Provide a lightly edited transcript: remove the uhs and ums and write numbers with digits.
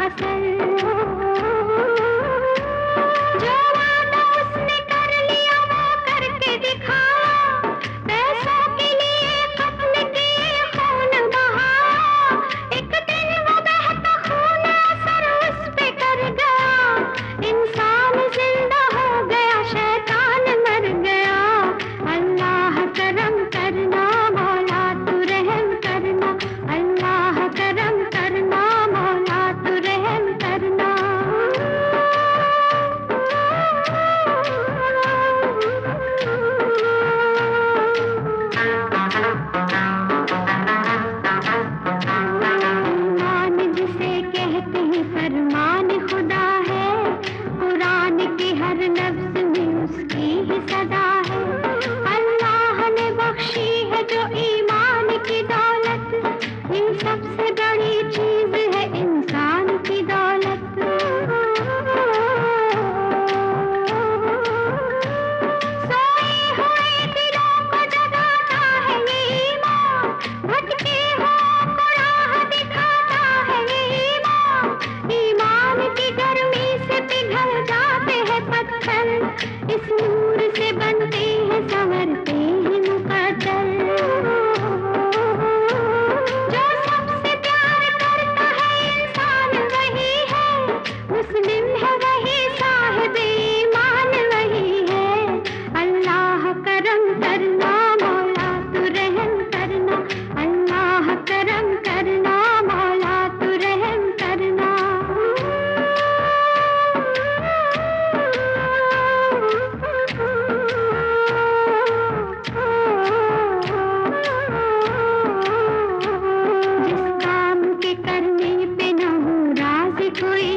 असल। जो वादा उसने कर लिया वो करके दिखाया, पैसों के लिए कत्ल किए, खून बहाया। एक दिन वो बहता खून असर उस पे कर गया, इंसान जिंदा हो गया, शैतान मर गया। अल्लाह करम करना मौला तू रहम करना, अल्लाह करम करना मौला तू रहम करना। ईमान जिसे कहते हैं फरमान खुदा है, कुरान के हर लफ्ज में उसकी ही सदा है। अल्लाह ने बख्शी है जो ईमान की दौलत, ये सबसे बड़ी चीज है इंसान की दौलत। सोए हुए दिलों को जगाता है ये ईमान, भटके हुओं को राह दिखाता है ये ईमान। ईमान की गर्मी से पिघल जाते हैं पत्थर, इस नूर से बनते हैं संवरते हैं मुकद्दर। जो सबसे प्यार करता है इंसान वही है, मुस्लिम है वही, साहिब ईमान वही है। अल्लाह करम करना मौला तू रहम करना, अल्लाह करम करना मौला तू रहम करना। जिस काम के करने पे न हो राज़ी कोई,